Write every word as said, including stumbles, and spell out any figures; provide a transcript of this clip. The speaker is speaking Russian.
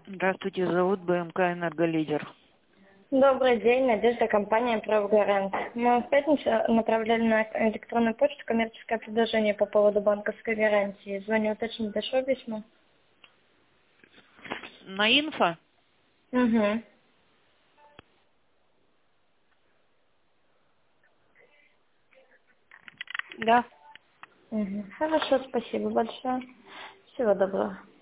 Здравствуйте, зовут БМК «Энерголидер». Добрый день, Надежда, компания «Правгарант». Мы в пятницу направляли на электронную почту коммерческое предложение по поводу банковской гарантии. Звоню уточнить, дошло письмо? На инфо? Угу. Да. Угу. Хорошо, спасибо большое. Всего доброго.